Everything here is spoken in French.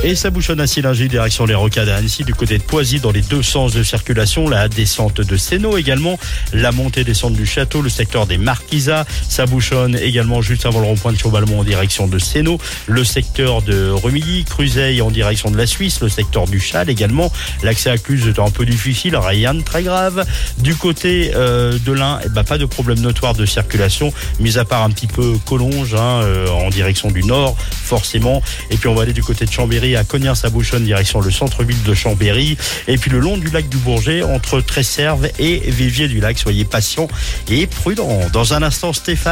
Et ça bouchonne à Sillingy, direction les Rocades à Annecy, du côté de Poisy, dans les deux sens de circulation. La descente de Sénaux également, la montée descente du château, le secteur des Marquisats. Ça bouchonne également juste avant le rond-point de Chaubalmont en direction de Sénaux. Le secteur de Remilly, Cruzeil en direction de la Suisse. Le secteur du Châle également. L'accès à Cluse est un peu difficile, rien de très grave. Du côté de l'Ain, pas de problème notoire de circulation, mis à part un petit peu Collonges en direction du nord, forcément. Et puis on va aller du côté de Chambéry à Cognens à bouchonne, direction le centre-ville de Chambéry. Et puis le long du lac du Bourget, entre Tresserve et Vivier du Lac. Soyez patients et prudents. Dans un instant, Stéphane.